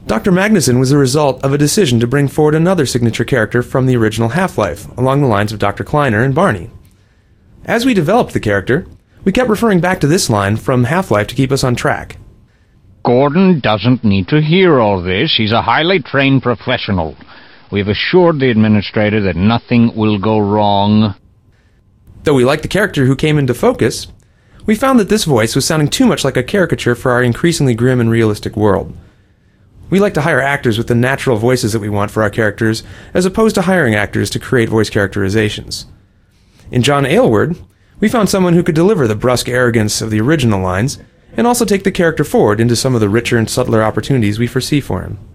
Dr. Magnuson was the result of a decision to bring forward another signature character from the original Half-Life, along the lines of Dr. Kleiner and Barney. As we developed the character, we kept referring back to this line from Half-Life to keep us on track. Gordon doesn't need to hear all this. He's a highly trained professional. We've assured the administrator that nothing will go wrong. Though we liked the character who came into focus, we found that this voice was sounding too much like a caricature for our increasingly grim and realistic world. We like to hire actors with the natural voices that we want for our characters, as opposed to hiring actors to create voice characterizations. In John Aylward, we found someone who could deliver the brusque arrogance of the original lines, and also take the character forward into some of the richer and subtler opportunities we foresee for him.